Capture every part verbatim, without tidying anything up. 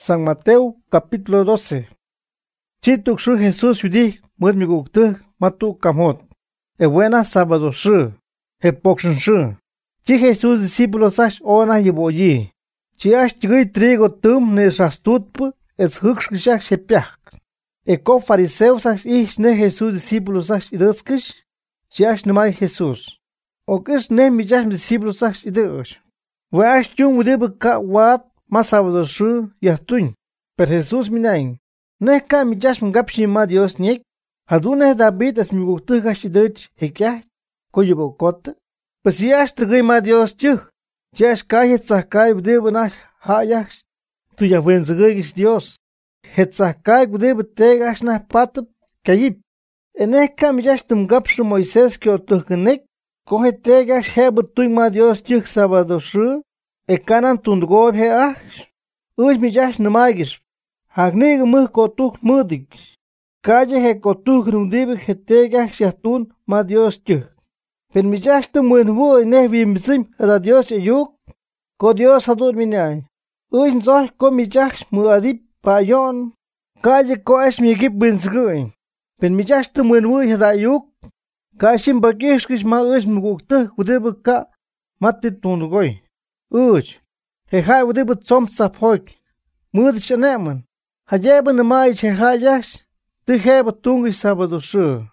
San Mateo capítulo doce. Chituk shu Jesús yudi mud mi guktu matu kamot. E buena sábado shu. He pokshin shu. Chi Jesús discípulos ash ona yiboyi. Chi ash chigui trigo tum ne rastutp es hukshkishak shepiak. E ko fariseus ash ish ne Jesús discípulos ash iduskish. Chi ash nemai Jesús. O kish ne mijash discípulos ash idush. We ash chung udib ka wat ma sábado shu yahtun. Per Jesús minain. Ne ka mijash mgapshi ma Dios nik. Hadune David es mi guktu gash iduch hekyah. Koyibo kot. Pues yash trigui ma Dios chuh. Yash ka hetzakai udib nash hayash. Tu ya wenzigish Dios. Hetzakai udib tegash na patub kayib. Ene ka mijash tum gapshi Moisés kyo tuhkenek. Kohe tegash hebu tuy ma Dios chuh sábado shu. E kanan tundgob he ash. Uj mijash namagish. Hagnig muh kotuk mudik. Calle he kotuk rundibik he tegash yahtun ma Dios chuh. Pen mijash tum wenwu ne bimzim da Dios e yuk. Ko Dios hadur minay. Uj nzoh ko mijash muadip payon. Calle ko ash migip binsguin. Pen mijash tum wenwu he da yuk. Kashim bagish kish ma uj mugukta udibik ka matit tundgoy. Uj, he hai udibik tsom tsaphoik. Mud shaneman. Hajeba namai che hayash. Ti heba tungish sábado shu.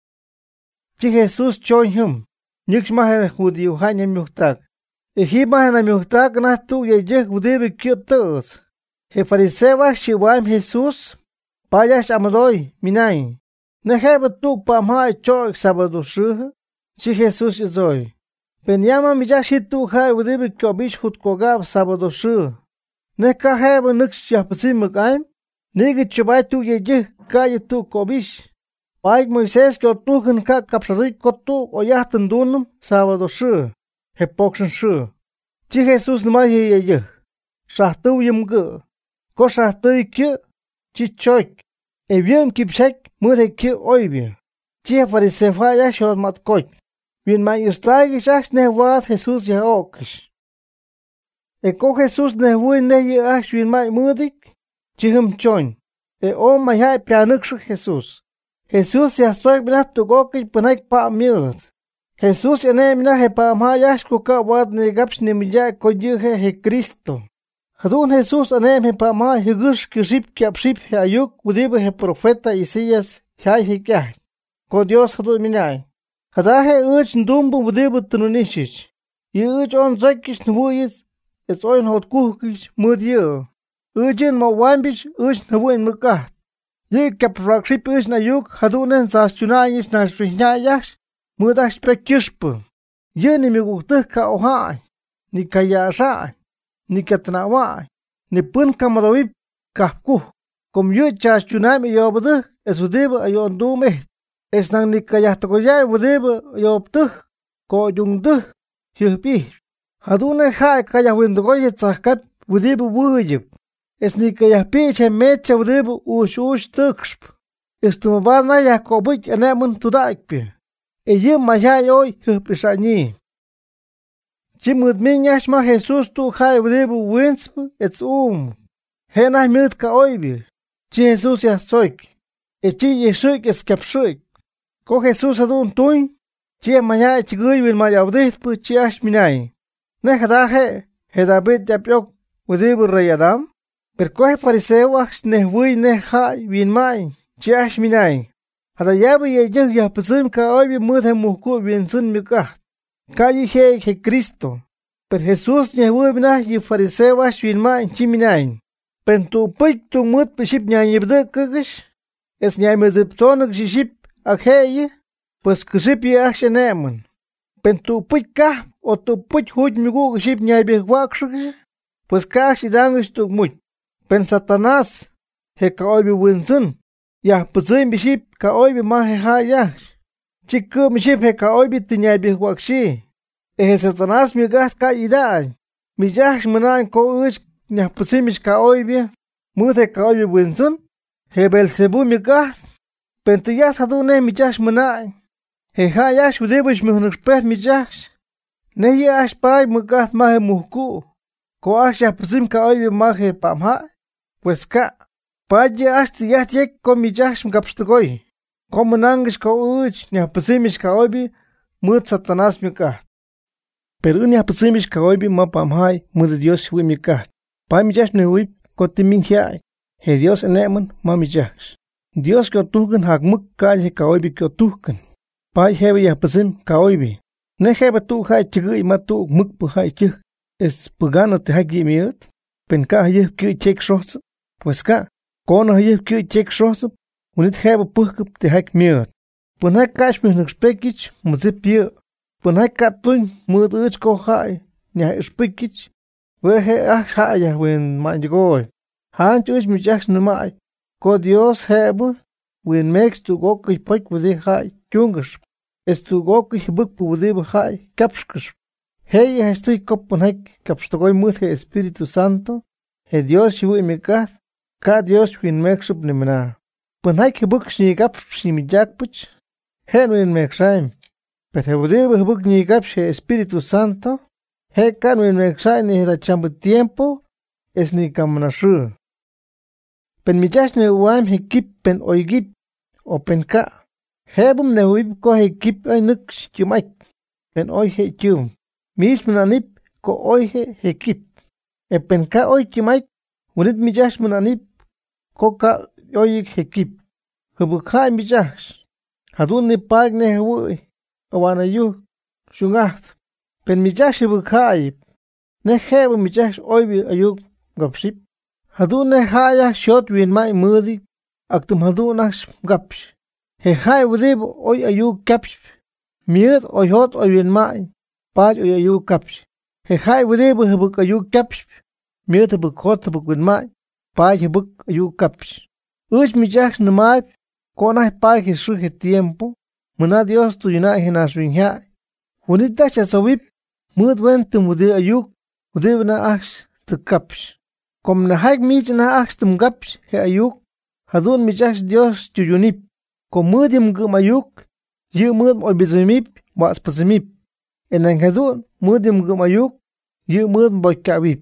Chi Jesús choin him. Nix mahe judiu hanya miuktak. E hi mahe na miuktak na tu ye jeh udibik kyotos. He fariseva shiwaim Jesús. Payash amadoi minay. Ne heba tuk pa mahai choik sábado shu. Chi Jesús izoi. Penyama mijashi tu hai udibik kyobish hutkogab sábado shu. Ne ka heba nix yapsim makaim. Nigi chubay tu ye jeh kaya tu kobish. Paik Moisés kyo tuken ka kapsarik kotu o yahtan dunum sábado shu. He pokshin shu. Chi Jesús namay he ye jeh. Shahtu yimgu. Ko shahtu ikyo. Chi choik. E vyem kipshek mudhe kyo oibi. Chi he farisefa ya shod mat koik. Vien ma istagish ash ne wad Jesús ya okish. E ko Jesús ne hui ne ye ash vien ma mudik. Chihim choin. E o mayhay pianukshuk Jesús. Jesús ya soy binat tugokish panak pa miut. Jesús ya ne minah he pa mahayash kuka wad ne gapsh ne mijay koyuhe he Cristo. Hadun Jesús anem he pa mahay higush kiship kiapship he ayuk udibe he profeta Isaías hay he kyah. Ko Dios hadun minay. Hadahe uch ndumbu udibe tununishish. Ye uch on zakish nvuyis. Es oin hot kuhkish mudyo. Ujin ma wambish uj nabuin mukat. Ye kaprakship uj na yuk hadunen sastunayish na shrinyayash. Mudash pekishpu. Ye ni miguktuh ka ohai. Ni kayashai. Ni katnawai. Ni pun kamadawib kahkuh. Kom yu chastunami yobuduh es udiba ayon dumeh. Es nang ni kayahtakoyay udiba yobtuh. Ko yungduh. Yuhpi. Hadunen hai kayahwindugoye tzahkap udiba wujib. Es ni que ya piche mecha udibu ush ush tukshp. Es tu mabana ya kobuk enemun tudakpi. E yim mayay oy hupishani. Chimud minyash ma Jesús tu hay udibu winsp ets um. Henah mid ka oybi. Chi Jesús ya soik. E chi yeshuik es kapshuik. Ko Jesús adun tuin. Chi mayay chiguy wil mayabdihpu chi ash minay. Nehadahe he David ya piok udibu rey Adam. Per kohe fariseo ash ne hui ne hai vin mai. Chiash minay. Hada yabu ye jeh ya pazim ka oibi mudhe muhku vin sun mikah. Kaji he he Cristo. Per Jesús ne hui binah ye fariseo ash vin mai chi minay. Pen tu pik tu mud piship nyan yibde kukish. Es nyan mezip tonak shiship akheye. Pues kiship ye ash enemun. Pen tu pik kah o tu pik huj migu kiship nyan bihwakshukish. Pues kah shidangish tu muj. Pen Satanás, he ka oibi winsun. Yah pazim biship ka oibi ma he hayash. Chiku miship he ka oibi tinyay bihwakshi. Ehe Satanás migas ka iday. Mijash manan ko ush nyah pazimish ka oibi. Mud he ka oibi winsun. He Belzebu migas. Pen tiyas hadune mijash manay. He hayash udibush mihunukspet mijash. Ne yash pay migas ma he muhku. Ko ash yah pazim ka oibi ma he pamha. Pues ka, paja hasta ya tiek komi jashim kapstagoi. Como nangish ka uch, nya pesimish ka oibi, mut Satanás mi ka. Pero nya pesimish ka oibi ma pamhai, mut Dios hui mi ka. Pa mi jash ne hui, ko timin hiai. He Dios eneman ma mi jash. Dios kyo tuhken hak muk kaje ka oibi kyo tuhken. Pa hebe ya pesim ka oibi. Ne hebe tu hai chigui ma tu muk pu hai chig. Es pugano te hai gimiut. Pen ka hai kyo chek shots. Pues ka, kono hai kyo chek shots. Unit hebe puhkup te hai miut. Pun hai kash mi nuk spekich mu zip yu. Pun hai ka tun mut uch ko hai. Nya hai spekich. We he ach hai ya wen ma njigoi. Han chuch mi jaks numai. Ko Dios hebe wen meks tu gokich poik wudi hai chungas. Es tu gokich buk pu wudi hai kapskas. Hey ya estoy kopun hai kapstogoi mut he Espíritu Santo. He Dios shivu imikat. Ka Dios wen meks up nimna. Pun hai ke buk shni kap shni jakpuch. He wen mekshaim. But he wudi buk ni kap she Espíritu Santo. He kan wen mekshaim ni da chambu tiempo. Es ni kamnashu. Pen mi jash ne uam he kip pen oigip o pen ka. Hebum ne uip ko he kip ay nuk shchumaik. Pen oi he chum. Mish munanip ko oi he he kip. E pen ka oi chumaik. Unit mi jash munanip ko ka oi he kip. Hubukha mi jash. Hadun ni pag ne hui. Awana yu. Shungaht. Pen mi jash hubukha ayip. Ne hebum mi jash oibi ayuk gopship. Hadun ne haya shot win mai mudi aktum hadun ash gapsh. He hai wudib oi ayu kapsh. Miut oi hot oi win mai. Paj oi ayu kapsh. He hai wudib hubuk ayu kapsh. Miut hubuk hot hubuk win mai. Paj hubuk ayu kapsh. Uch mi jaks numai. Kona paj he shu he tiempo. Muna Dios tu yuna he nas win hai. Unita chasawip. Mut wen tum wudi ayuk. Wudib na ash tu kapsh. Kom na haik mich na akstum gaps he ayuk. Hadun mi jaks Dios chuyunip. Kom mudim gum ayuk. Yu mud oi bizimip. Was pasimip. Enang hadun mudim gum ayuk. Yu mud boy kawip.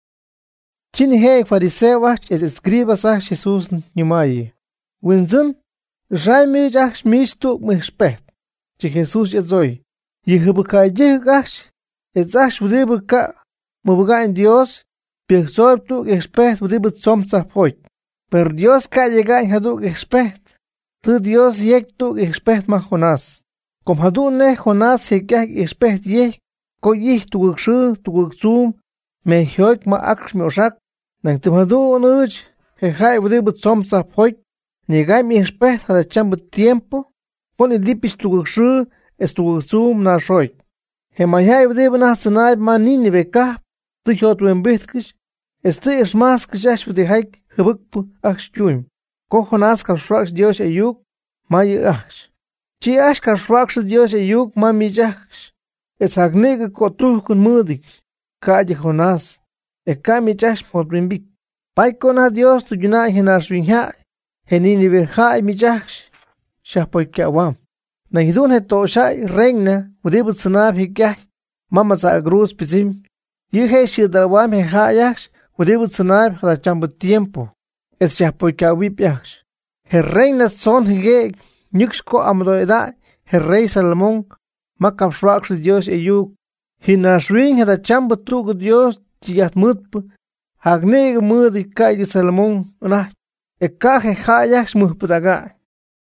Chin he farisewas es escribas ach Jesus nyumai. Winzum. Rai mi jaks mich tu mi spet. Chi Jesus jezoi. Yihubukai jihgash. Es ach wudibuka. Mubuga en Dios. Piexob tu expert wudibut somsa foit. Per Dios ka llegan hadu expert. Tu Dios yek tu expert ma Jonás. Kom hadu ne Jonás he kak expert yek. Ko yih tu gukshu tu guksum. Me hyoik ma aksh me osak. Nang tum hadu unuj. He hai wudibut somsa foit. Negay mi expert hada chambut tiempo. Kon idipis tu gukshu es tu guksum na shoik. He mayhay wudibut na sanayb ma nini bekah. Tu hyot wen bitkish. Este es más que ya de haik hubuk achchuim. Ko Jonás karfrax Dios ayuk ma yash. Chi ash karfrax Dios ayuk ma mi yash. Es agnig ko tu kun mudik. Kaje Jonás. E ka mi yash mod bimbik. Pai kona Dios tu yuna hinas winha. Henini be hai mi yash. Shapoy kawam. Na hidun he to shai reina udibut sanab hikah. Mama sa agrus pizim. Yuhe shidawam he hayash. Udibut sanab hada chambu tiempo. Es ya poika wipiash. He reina son hige. Nyuxko amdoeda. He rey Salomón. Makafrax Dios eyuk. Hinasrin hada chambu tugu Dios. Chiyat mutpu. Hagneg mudi kai Salomón. Nah. E kaje hayash muhpudaga.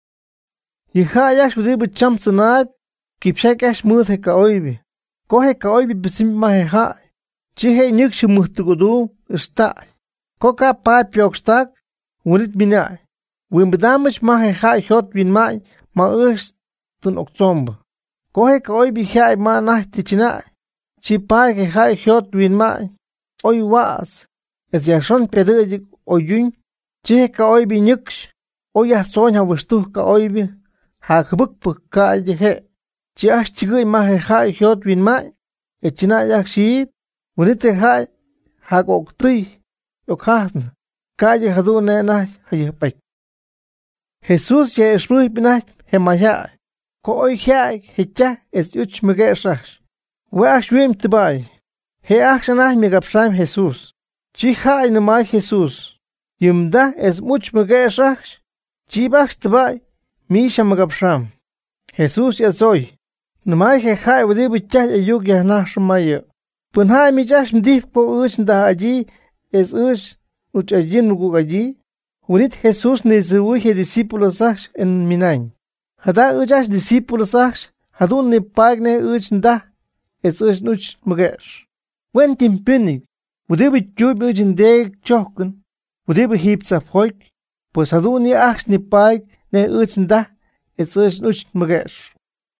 Y hayash udibut cham sanab. Kipshakash mud he kaoibi. Kohe kaoibi bisim mahe hai. Chihe nyuxi muhtugudu. Está. Coca pa piokstak. Unit binai. Wimbadamish mahe hai hot win mai. Ma us tun oktomba. Kohe ka oi bi hai ma nah tichinai. Chi pa ke hai hot win mai. Oi was. Es ya son pededig oyun. Chihe ka oi bi nyux. Oi ya son ha wistu ka oi bi. Ha kubuk pu ka he. Chi ash chigui mahe hai hot win mai. E china yak shi. Unit hai. Hagok tri, okahn, calle hadu nena, hayepek. Jesús ya es muy pinach, hemaya. Ko oi hai, hecha, es uch megesach. Wash wim tibai. He actionah megapsam Jesús. Chi hai no mai Jesús. Yumda es much magashash. Chibach tbai. Misha magapsham. Jesús ya soy. Namai he hai wadi bichah ayuk ya nashmaya. Punhai mijash mdif po ush nda allí es ush uch allí nugu allí. Unit Jesús ne zuwi he discípulos ash en minain. Hada ujash discípulos ash hadun ne pagne uch nda es ush nuch magash. Wen timpinig. Wadi bichub uch ndeg chokun. Wadi bihip zafhoik. Pues hadun ni ash ne pag ne uch nda es ush nuch magash.